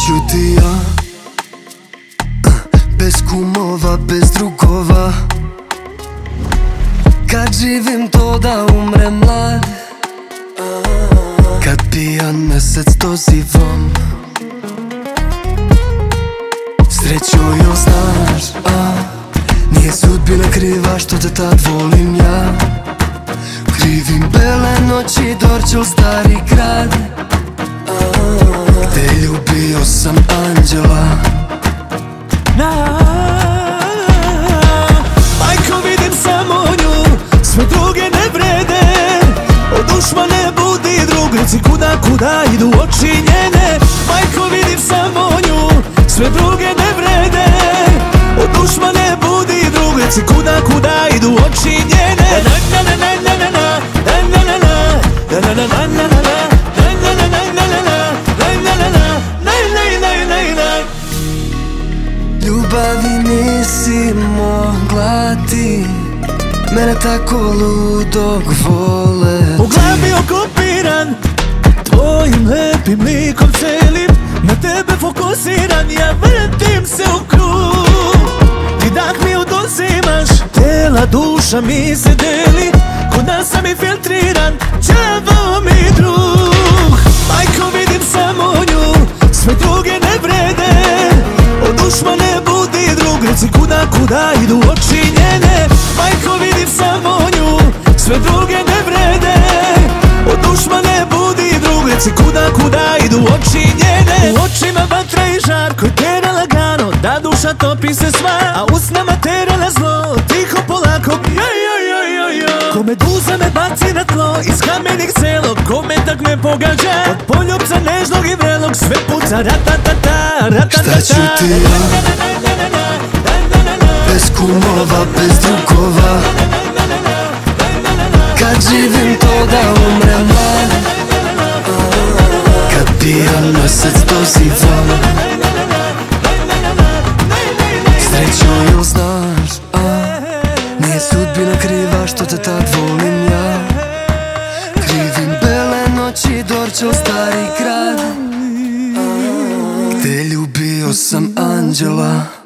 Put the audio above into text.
ću ti ja, bez kumova, bez drugova. Kad živim to da umrem mlad, kad pijan mesec dozivam. Srećo joj znaš, nije sudbina kriva što te tad volim ja. Krivim bele noći, Dorćol, Stari grad, gde ljubio sam anđela. Majko, vidim samo nju, sve druge ne vrede. Od dušma ne budi drug, reci kuda idu oči njene. Majko, vidim samo nju, sve druge ne vrede. Od dušma ne budi drug, reci kuda idu oči njene. Ljubavi nisi mogla ti mene tako ludog vole. U glavi okupiran tvojim lepim likom celim, na tebe fokusiran, ja vrtim se u krug. Ti dah mi oduzimaš, tela duša mi se deli, kod nas sam i filtriran, đavo mi drug. Majko, vidim samo nju, sve druge ne vrede. Od dušma ne budi drug, reci kuda idu oči njene. Majko, vidim samo nju, sve druge ne vrede. Od dušma ne budi drug, reci kuda idu oči njene. U očima vatra i žar koji tera lagano, da duša topi se sva, a usnama tera na zlo, tiho polako. Ko meduza me baci na tlo, iz kamenih celog, ko me tak me pogađa, od poljubca nežnog i vrelog, sve puca ratatata. Šta ću ti ja, bez kumova, bez drugova. Kad živim to da umrem mlad, kad pijan mesec dozivam. Srećo joj znaš, nije sudbina kriva što te tad volim ja. Krivim bele noći, Dorćol, Stari grad, gde ljubio sam anđela.